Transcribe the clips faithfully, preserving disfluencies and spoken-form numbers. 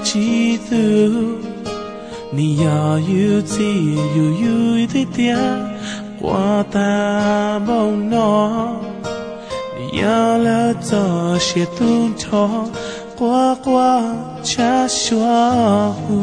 chỉ từ ni ya yu ti yu yu ti tia qua ta bông nó ni ya la cho sẽ tung cho qua qua cha xóa hu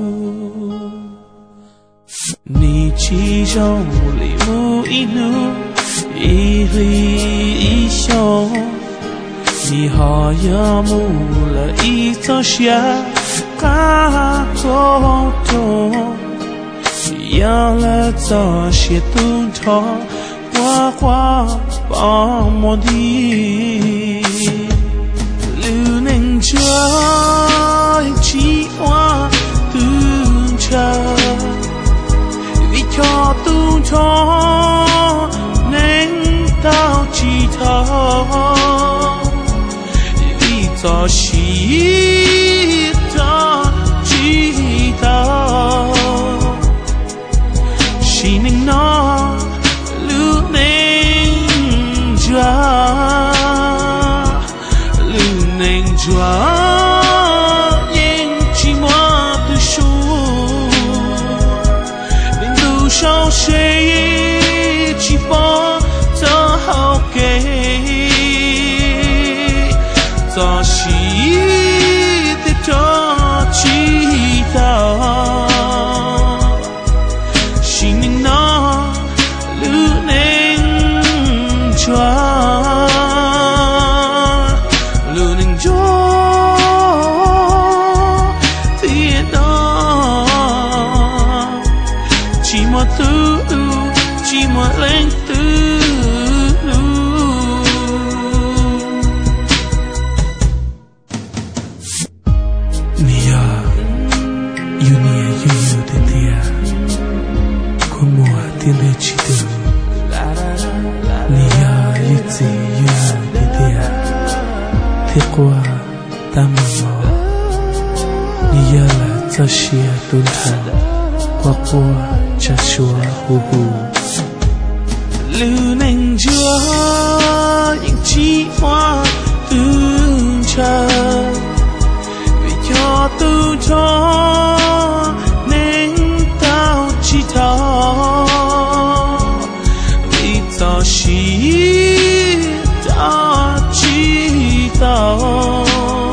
ni chỉ trong lì mu inu i ri i show ni họ ya mu la i cho xia ca cô tô ya la cho xia tung cho qua qua bỏ một đi lưu nên cho chỉ hoa tung cho vì cho tung cho nên tao chỉ thọ vì cho xí cho chỉ tao xí nên nó lưu nên cho lưu nên cho sao sẽ chỉ bỏ cho hậu kế cho chỉ để cho chỉ tao xin nên nó lưu nên cho lưu nên cho tiền đó chỉ một thứ chỉ một lên thứ nia unia yu de dia como atende chito nia yitsi yu de dia teqwa tamamo nia la tashia tunta qua qua cha xua hu hu lưu nên chúa những chi hoa tương cha vì cho tu cho nên tao chỉ thọ vì tao chỉ tao chỉ tao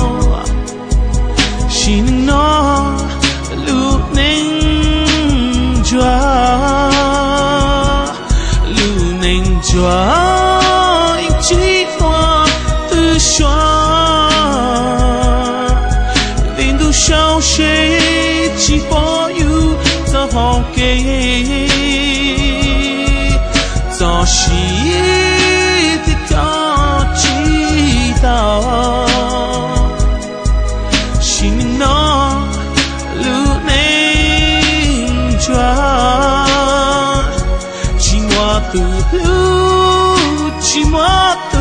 xin nó lưu nên chúa lưu nên chúa anh chỉ hoa từ xóa vì đủ sao sẽ chỉ bỏ yêu ta họ kể cho chỉ thì ta chỉ tao xin nó lưu nên chúa chỉ ngoa từ lưu chỉ ngoa từ